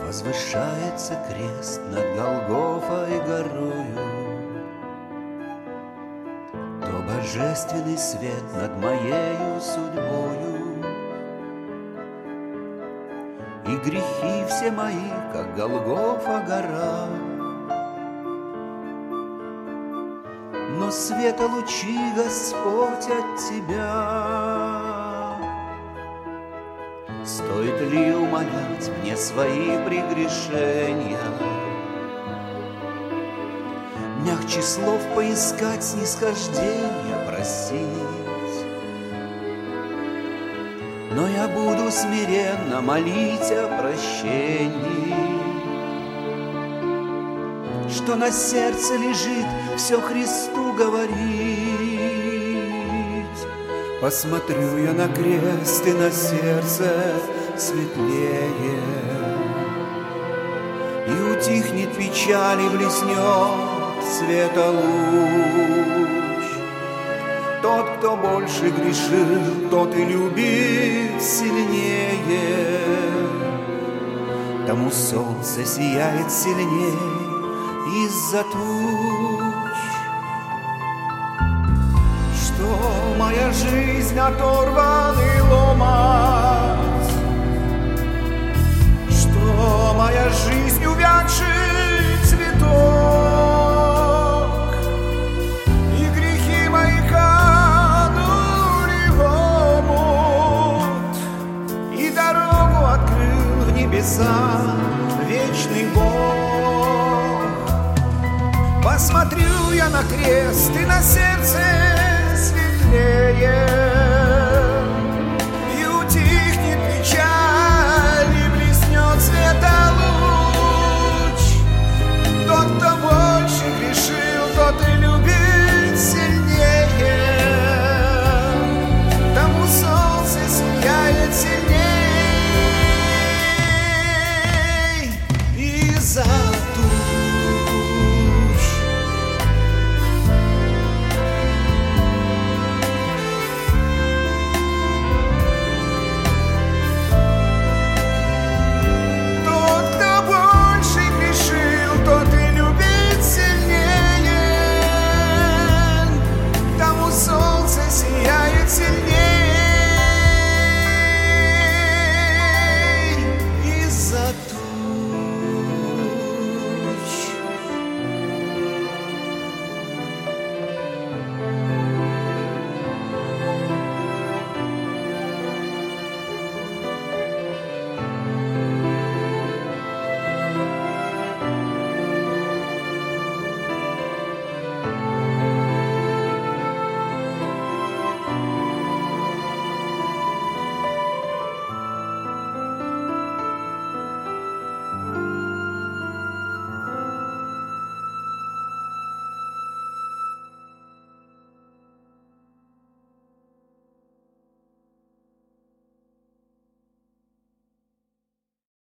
Возвышается крест над Голгофой горою, то божественный свет над моею судьбою, и грехи все мои, как Голгофа гора. Но света лучи, Господь, от Тебя. Стоит ли умолять мне свои прегрешения? Мягче слов поискать, снисхождения просить. Но я буду смиренно молить о прощении, что на сердце лежит, все Христу говорить. Посмотрю я на крест, и на сердце светлее, и утихнет печаль, и блеснет света луч. Тот, кто больше грешил, тот и любит сильнее, тому солнце сияет сильнее из-за туч. Что моя жизнь оторванный ломать, что моя жизнь увядший цветок, и грехи мои канули в омут, и дорогу открыл в небеса вечный Бог. Посмотрю я на крест, и на сердце светлее,